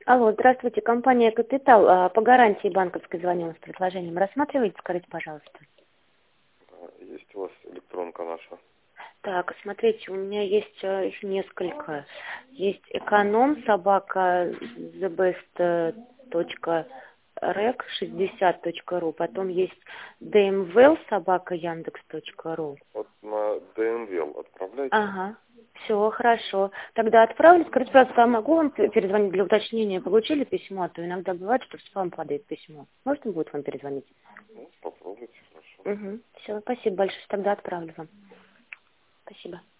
Алло, здравствуйте, компания «Капитал». По гарантии банковской звоню с предложением. Рассматриваете, скажите, пожалуйста. Есть у вас электронка наша. Так, смотрите, у меня есть их несколько. Есть эконом, собака, thebest.rec60.ru, потом есть dmvel, собака, яндекс.ру. Вот на ДМВЛ отправляйте. Ага, все, хорошо. Тогда отправлю. Скажите, пожалуйста, а могу вам перезвонить для уточнения? Получили письмо? А то иногда бывает, что в спам падает письмо. Можно будет вам перезвонить? Ну, попробуйте, хорошо. Угу. Все, спасибо большое. Тогда отправлю вам. Спасибо.